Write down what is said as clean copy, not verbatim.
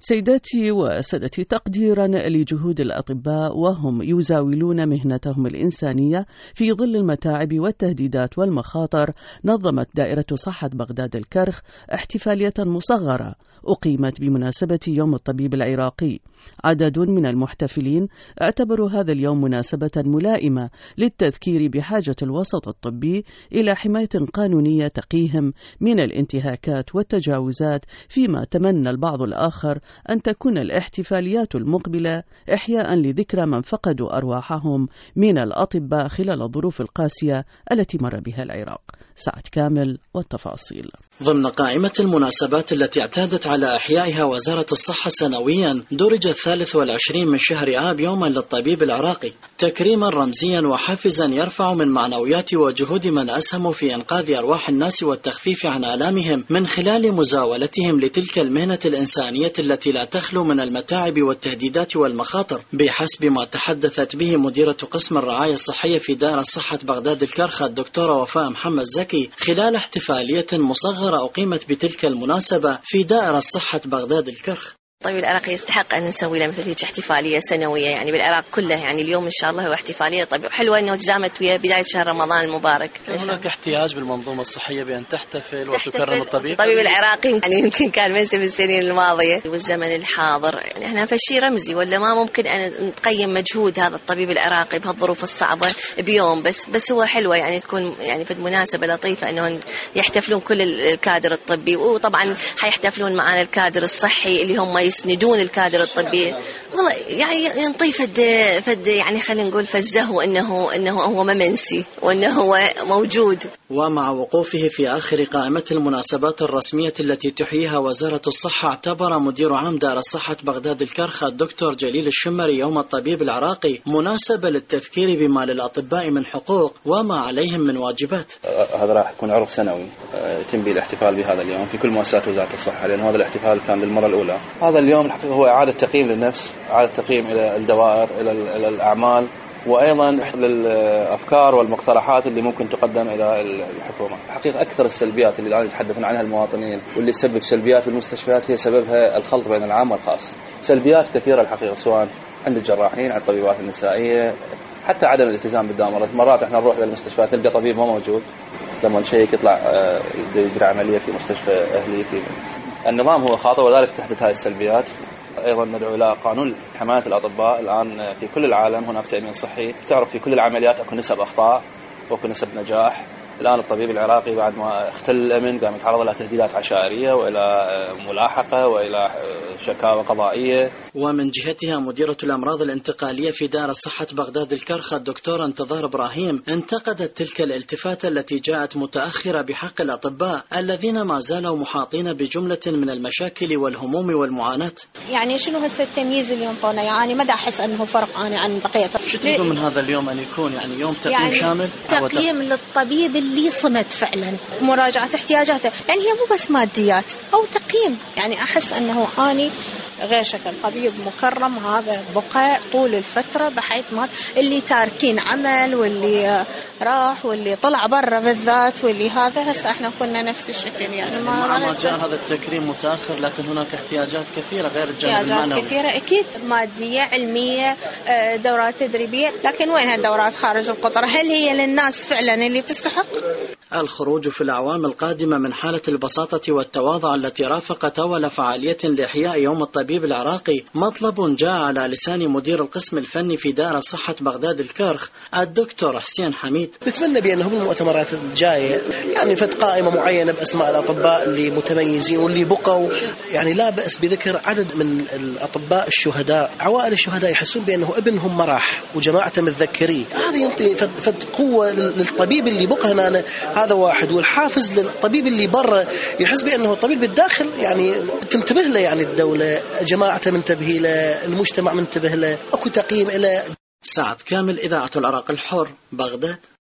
سيداتي وسادتي، تقديرا لجهود الأطباء وهم يزاولون مهنتهم الإنسانية في ظل المتاعب والتهديدات والمخاطر، نظمت دائرة صحة بغداد الكرخ احتفالية مصغرة أقيمت بمناسبة يوم الطبيب العراقي. عدد من المحتفلين اعتبروا هذا اليوم مناسبة ملائمة للتذكير بحاجة الوسط الطبي إلى حماية قانونية تقيهم من الانتهاكات والتجاوزات، فيما تمنى البعض الآخر أن تكون الاحتفاليات المقبلة إحياء لذكرى من فقدوا أرواحهم من الأطباء خلال الظروف القاسية التي مر بها العراق. سعد كامل والتفاصيل. ضمن قائمة المناسبات التي اعتادت على إحيائها وزارة الصحة سنويا، درج 23 من شهر آب يوما للطبيب العراقي، تكريما رمزيا وحافزا يرفع من معنويات وجهود من أسهموا في إنقاذ أرواح الناس والتخفيف عن آلامهم من خلال مزاولتهم لتلك المهنة الإنسانية التي لا تخلو من المتاعب والتهديدات والمخاطر، بحسب ما تحدثت به مديرة قسم الرعاية الصحية في دائرة صحة بغداد الكرخ الدكتورة وفاء محمد زكي خلال احتفالية مصغرة أقيمت بتلك المناسبة في دائرة صحة بغداد الكرخ. الطبيب العراقي يستحق أن نسوي له مثل هيك احتفالية سنوية يعني بالعراق كله، يعني اليوم إن شاء الله هو احتفالية طبيب حلوة إنه تزامت ويا بداية شهر رمضان المبارك. هناك احتياج بالمنظومة الصحية بأن تحتفل وتكرم الطبيب العراقي، يعني يمكن كان منسب السنين الماضية والزمن الحاضر، يعني احنا فشي رمزي ولا ما ممكن أن نقيم مجهود هذا الطبيب العراقي بهالظروف الصعبة بيوم بس هو حلوة يعني تكون يعني في مناسبة لطيفة إنه يحتفلون كل الكادر الطبي، وطبعا حيحتفلون معنا الكادر الصحي اللي هم يسندون الكادر الطبي. والله يعني ينطي فد يعني خلينا نقول فزه انه هو ممنسي وانه هو موجود. ومع وقوفه في آخر قائمة المناسبات الرسمية التي تحييها وزارة الصحة، اعتبر مدير عام دائرة صحة بغداد الكرخ الدكتور جليل الشمري يوم الطبيب العراقي مناسبة للتذكير بما للأطباء من حقوق وما عليهم من واجبات. هذا راح يكون عرض سنوي يتم به الاحتفال بهذا اليوم في كل مؤسسات وزارة الصحة، لأن هذا الاحتفال كان للمرة الأولى. هذا اليوم الحقيقة هو إعادة تقييم للنفس، إعادة تقييم إلى الدوائر، إلى الأعمال، وأيضا للأفكار والمقترحات اللي ممكن تقدم إلى الحكومة. الحقيقة أكثر السلبيات اللي الآن يتحدثون عنها المواطنين واللي تسبب سلبيات بالمستشفيات هي سببها الخلط بين العام والخاص. سلبيات كثيرة الحقيقة، سواء عند الجراحين، عند الطبيبات النسائية، حتى عدم الالتزام بالدوام. مرات احنا نروح إلى المستشفيات نلقى طبيب ما موجود، لما نشيك يطلع يجري عملية في مستشفى أهلي. في النظام هو خاطئ ولذلك تحدث هذه السلبيات. أيضا ندعو إلى قانون حماية الأطباء. الآن في كل العالم هناك تأمين صحي، تعرف في كل العمليات أكو نسب أخطاء وأكو نسب نجاح. الآن الطبيب العراقي بعد ما اختل الأمن قام يتعرض إلى تهديدات عشائرية وإلى ملاحقة وإلى شكاوى قضائية. ومن جهتها مديرة الأمراض الانتقالية في دائرة صحة بغداد الكرخ الدكتورة انتظار إبراهيم انتقدت تلك الالتفاتة التي جاءت متأخرة بحق الأطباء الذين ما زالوا محاطين بجملة من المشاكل والهموم والمعاناة. يعني شنو هسه التمييز اللي ينطونه؟ يعني ما دا أحس أنه فرق عن بقية. شو تريدون من هذا اليوم أن يكون يعني يوم تقييم يعني شامل؟ تقييم للطبيب اللي صمد فعلا، مراجعة احتياجاته، يعني هي مو بس ماديات أو تقييم. يعني أحس أنه أني غير شكل طبيب مكرم هذا بقى طول الفترة، بحيث ما اللي تاركين عمل واللي راح واللي طلع برا بالذات واللي هذا هسه احنا كنا نفس الشكل. يعني ما جاء هذا التكريم متأخر، لكن هناك احتياجات كثيرة غير الجانب المعنوي. احتياجات كثيرة أكيد، مادية، علمية، دورات تدريبية، لكن وين هالدورات خارج القطر؟ هل هي للناس فعلا اللي تستحق؟ الخروج في الأعوام القادمة من حالة البساطة والتواضع التي رافقت أول فعالية لإحياء يوم الطبيب العراقي مطلب جاء على لسان مدير القسم الفني في دائرة صحة بغداد الكرخ الدكتور حسين حميد. نتمنى بأنه بالمؤتمرات الجاية يعني فد قائمة معينة بأسماء الأطباء اللي متميزين واللي بقوا، يعني لا بأس بذكر عدد من الأطباء الشهداء، عوائل الشهداء يحسون بأنه ابنهم ما راح وجماعته متذكرين. هذا ينطي فد قوة للطبيب اللي بقى هنا، هذا واحد. والحافز للطبيب اللي برا يحس بأنه الطبيب بالداخل يعني تنتبه له، يعني الدولة جماعته منتبه له، المجتمع منتبه له، أكو تقييم له. سعد كامل، إذاعة العراق الحر، بغداد.